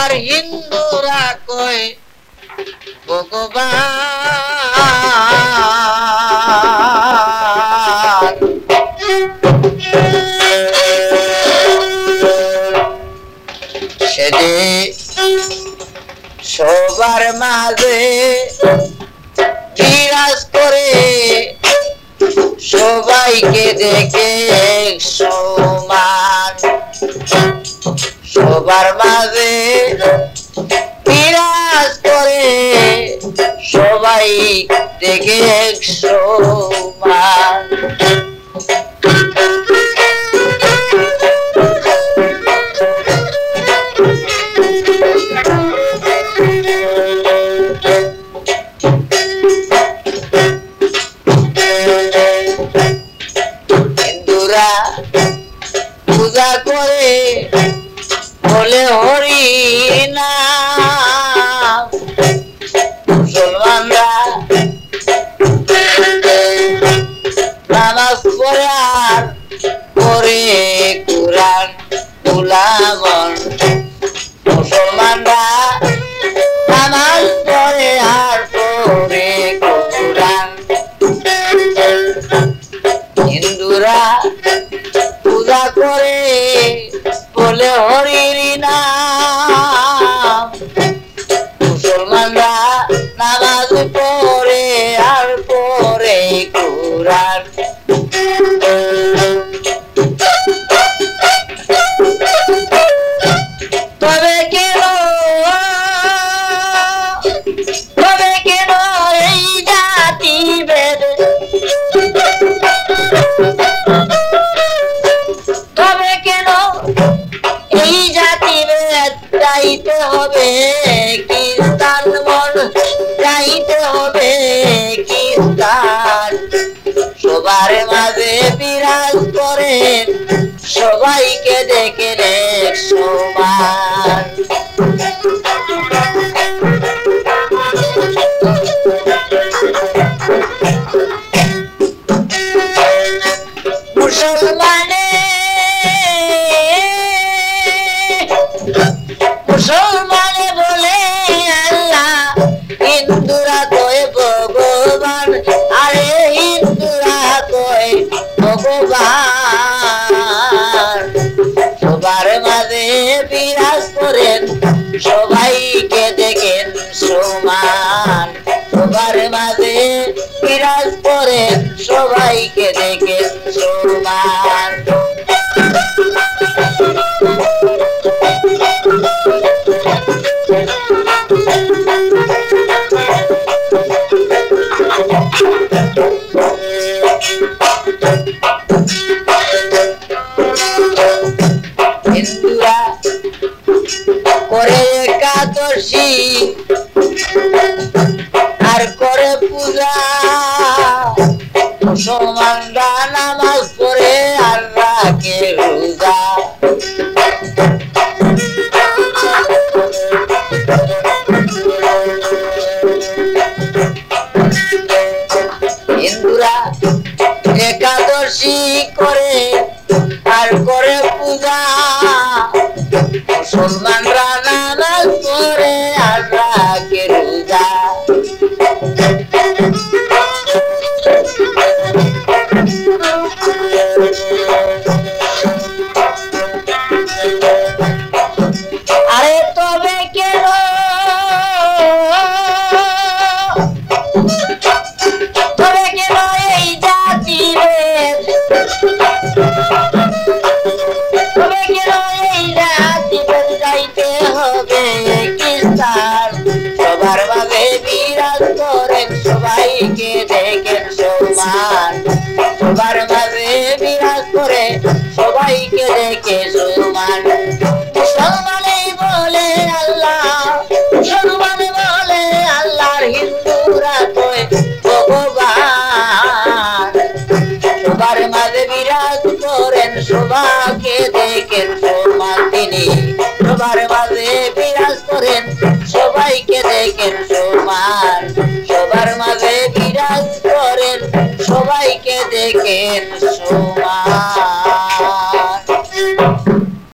আর হিন্দুরা কয় ভগবান। সেদিন সবার মাঝে বিরাজ করে, সবাইকে দেখে সমান। সবার মাঝে বিরাজ করে, সবাই দেখে সমান। হিন্দুরা পূজা করে বলে হরি নাম, মুসলমানরা নামাজ পড়ে আর পড়ে কুরআন উলামন। মুসলমানরা নামাজ পড়ে আর পড়ে কুরআন। হিন্দুরা পূজা করে বলে হরির নাম, মুসলমানরা নামাজ পড়ে আর পড়ে কুরআন। তবে কেন এই জাতি ভেদ, তবে কেন এই জাতি ভেদ? যাইতে হবে খ্রিস্টান মন, যাইতে হবে খ্রিস্টান। সবার মাঝে বিরাজ করেন, সবাইকে দেখে এক সমান। মুসলমানে বলে আল্লাহ, হিন্দুরা কয় ভগবান। আরে হিন্দুরা কয় ভগবান। সবার মাঝে বিরাজ করেন, সবাইকে দেখেন সমান। সবার মাঝে বিরাজ করেন, সবাইকে দেখেন সমান। হিন্দুরা করে একাদশী আর করে পূজা, মুসলমানরা নামাজ পড়ে আর রাখে রোজা। হিন্দুরা একাদশী করে আর করে পূজা, মুসলমানরা নামাজ পড়ে আর রাখে রোজা। আরে তবে কেন এই জাতি ভেদ? তবে কেন এই জাতি ভেদ? যাইতে হবে খ্রিস্টান। সবার মাঝে বিরাজ করেন, সবাইকে দেখেন সমান। সবার মাঝে বিরাজ করে, সবাইকে দেখে সমান। মুসলমানে বলে আল্লাহ, মুসলমানে বলে আল্লাহর, হিন্দুরা কয় ভগবান। সবার মাঝে বিরাজ করেন, সবাইকে দেখেন সমান তিনি। সবার মাঝে বিরাজ করেন, সবাইকে দেখেন সমান। সবার মাঝে বিরাজ করেন, সবাইকে দেখেন সমান।